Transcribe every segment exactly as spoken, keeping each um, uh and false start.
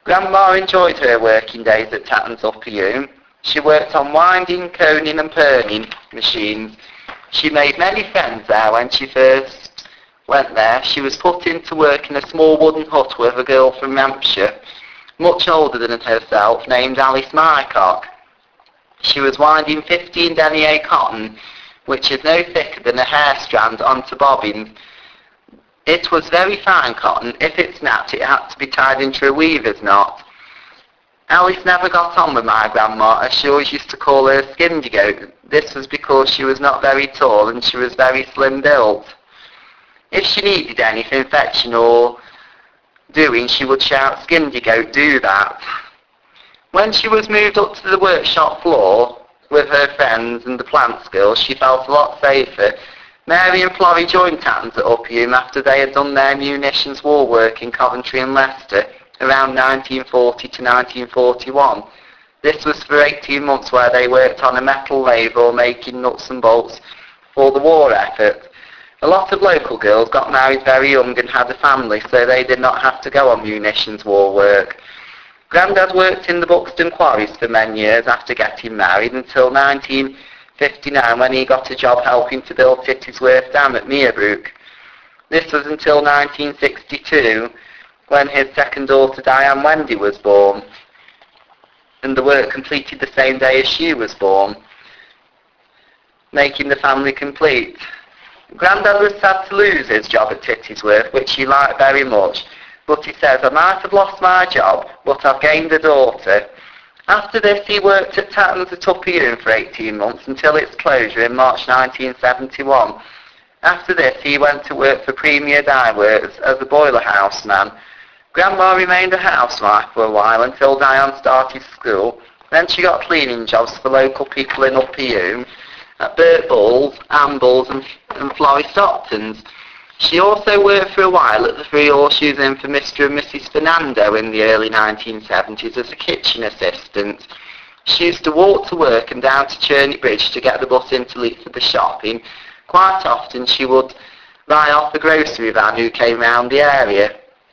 Grandma enjoyed her working days at Tatton's Upper Hume. She worked on winding, coning and perning machines. She made many friends there when she first went there. She was put into work in a small wooden hut with a girl from Hampshire, much older than herself, named Alice Mycock. She was winding fifteen denier cotton, which is no thicker than a hair strand, onto bobbins. It was very fine cotton. If it snapped, it had to be tied into a weaver's knot. Alice never got on with my grandma, as she always used to call her Skindy Goat. This was because she was not very tall and she was very slim built. If she needed anything fetching or doing, she would shout, "Skindy Goat, do that." When she was moved up to the workshop floor with her friends and the plant skills, she felt a lot safer. Mary and Florrie joined Tatton's at Upper Hume after they had done their munitions war work in Coventry and Leicester around nineteen forty to nineteen forty-one. This was for eighteen months where they worked on a metal lathe or making nuts and bolts for the war effort. A lot of local girls got married very young and had a family, so they did not have to go on munitions war work. Grandad worked in the Buxton quarries for many years after getting married until nineteen fifty-nine, when he got a job helping to build Tittysworth Dam at Meerbrook. This was until nineteen sixty-two, when his second daughter Diane Wendy was born, and the work completed the same day as she was born, making the family complete. Grandad was sad to lose his job at Tittysworth, which he liked very much, but he says, "I might have lost my job, but I've gained a daughter." After this, he worked at Tatton's at Upper Hume for eighteen months until its closure in March nineteen seventy-one. After this, he went to work for Premier Dye Works as a boiler house man. Grandma remained a housewife for a while until Diane started school. Then she got cleaning jobs for local people in Upper Hume, at Burt Bull's, Amble's and, and Florrie Stockton's. She also worked for a while at the Three Horseshoes Inn for Mister and Missus Fernando in the early nineteen seventies as a kitchen assistant. She used to walk to work and down to Cherney Bridge to get the bus into Leith for the shopping. Quite often she would buy off the grocery van who came round the area.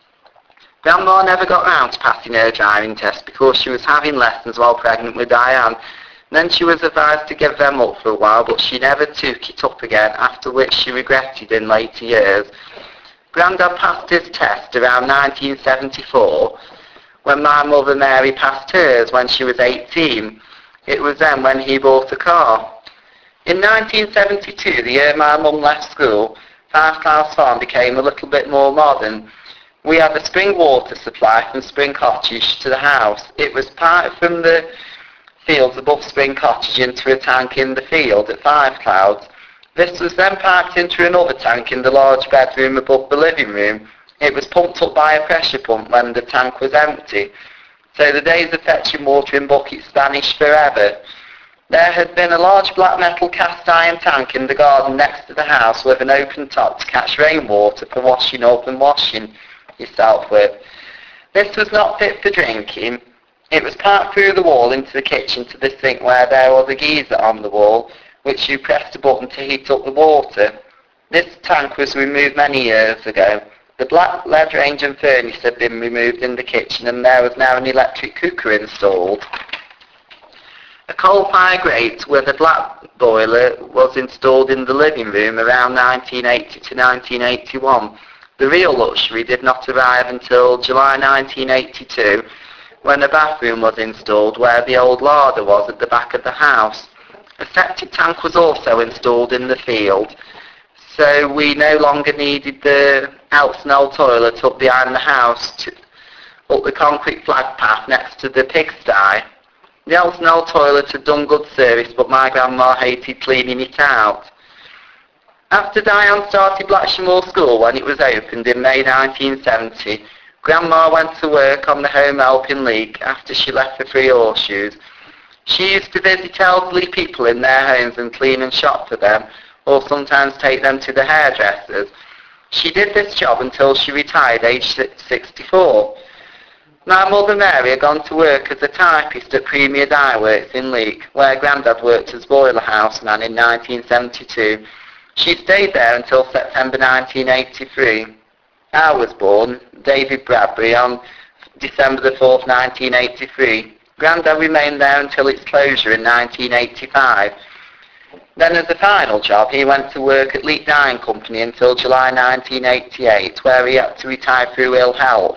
Grandma never got round to passing her driving test because she was having lessons while pregnant with Diane. Then she was advised to give them up for a while, but she never took it up again, after which she regretted in later years. Grandad passed his test around nineteen seventy-four, when my mother Mary passed hers when she was eighteen. It was then when he bought a car. In nineteen seventy-two, the year my mum left school, Five Clouds Farm became a little bit more modern. We had a spring water supply from Spring Cottage to the house. It was piped from the fields above Spring Cottage into a tank in the field at Five Clouds. This was then piped into another tank in the large bedroom above the living room. It was pumped up by a pressure pump when the tank was empty. So the days of fetching water in buckets vanished forever. There had been a large black metal cast iron tank in the garden next to the house with an open top to catch rainwater for washing up and washing yourself with. This was not fit for drinking. It was piped through the wall into the kitchen to the sink where there was a geyser on the wall, which you pressed a button to heat up the water. This tank was removed many years ago. The black lead range and furnace had been removed in the kitchen, and there was now an electric cooker installed. A coal fire grate with a black boiler was installed in the living room around nineteen eighty to nineteen eighty-one. The real luxury did not arrive until July nineteen eighty-two, when a bathroom was installed where the old larder was at the back of the house. A septic tank was also installed in the field, so we no longer needed the Elsinore toilet up behind the house to, up the concrete flag path next to the pigsty. The Elsinore toilet had done good service, but my grandma hated cleaning it out. After Diane started Blackshire School when it was opened in May nineteen seventy, Grandma went to work on the Home Helping League after she left the Three Horseshoes. She used to visit elderly people in their homes and clean and shop for them, or sometimes take them to the hairdressers. She did this job until she retired aged sixty-four. My mother Mary had gone to work as a typist at Premier Dye Works in Leek, where Grandad worked as boiler house man in nineteen seventy-two. She stayed there until September nineteen eighty-three. I was born, David Bradbury, on December the fourth, nineteen eighty-three. Grandad remained there until its closure in nineteen eighty-five. Then as a final job, he went to work at Leek Dyeing Company until July nineteen eighty-eight, where he had to retire through ill health.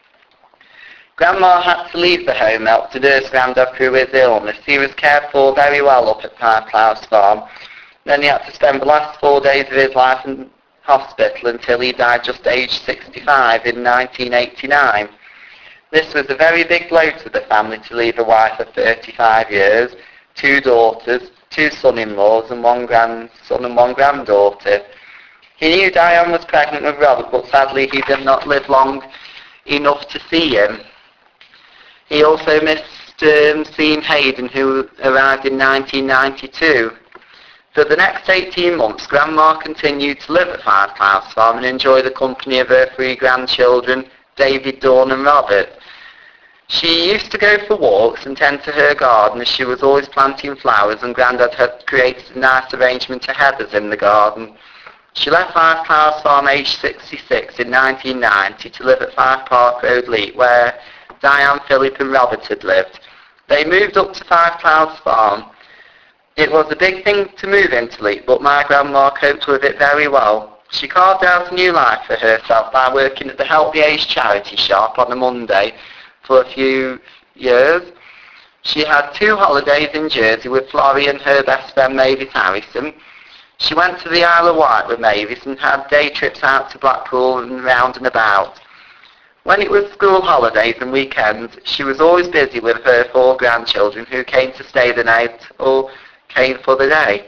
Grandma had to leave the home help to nurse Grandad through his illness. He was cared for very well up at Five Clouds Farm. Then he had to spend the last four days of his life in hospital until he died just aged sixty-five in nineteen eighty-nine. This was a very big blow to the family to leave a wife of thirty-five years, two daughters, two son-in-laws and one grandson and one granddaughter. He knew Diane was pregnant with Robert, but sadly he did not live long enough to see him. He also missed um, seeing Hayden, who arrived in nineteen ninety-two. For the next eighteen months, Grandma continued to live at Five Clouds Farm and enjoy the company of her three grandchildren, David, Dawn and Robert. She used to go for walks and tend to her garden, as she was always planting flowers, and Grandad had created a nice arrangement of heathers in the garden. She left Five Clouds Farm aged sixty-six in nineteen ninety to live at Five Park Road, Leek, where Diane, Philip and Robert had lived. They moved up to Five Clouds Farm. It was a big thing to move into Leek, but my grandma coped with it very well. She carved out a new life for herself by working at the Help the Aged charity shop on a Monday for a few years. She had two holidays in Jersey with Florrie and her best friend Mavis Harrison. She went to the Isle of Wight with Mavis and had day trips out to Blackpool and round and about. When it was school holidays and weekends, she was always busy with her four grandchildren who came to stay the night or came for the day.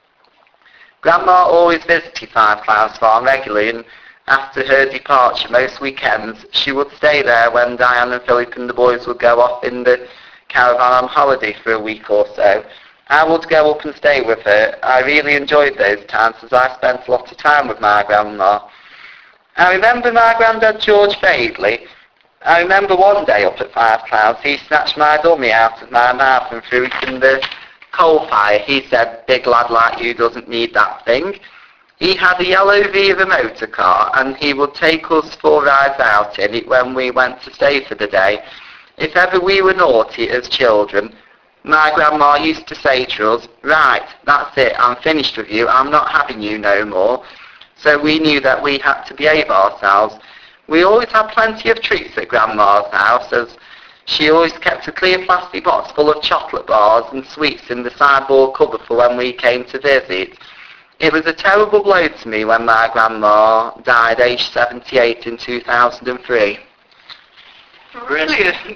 Grandma always visited Five Clouds Farm regularly, and after her departure most weekends she would stay there when Diane and Philip and the boys would go off in the caravan on holiday for a week or so. I would go up and stay with her. I really enjoyed those times as I spent a lot of time with my grandma. I remember my granddad George vaguely. I remember one day up at Five Clouds he snatched my dummy out of my mouth and threw it in the coal fire. He said, "Big lad like you doesn't need that thing." He had a yellow Viva motor car and he would take us for rides out in it when we went to stay for the day. If ever we were naughty as children, my grandma used to say to us, "Right, that's it, I'm finished with you, I'm not having you no more." So we knew that we had to behave ourselves. We always had plenty of treats at Grandma's house, as she always kept a clear plastic box full of chocolate bars and sweets in the sideboard cupboard for when we came to visit. It was a terrible blow to me when my grandma died aged seventy-eight in two thousand three. Brilliant.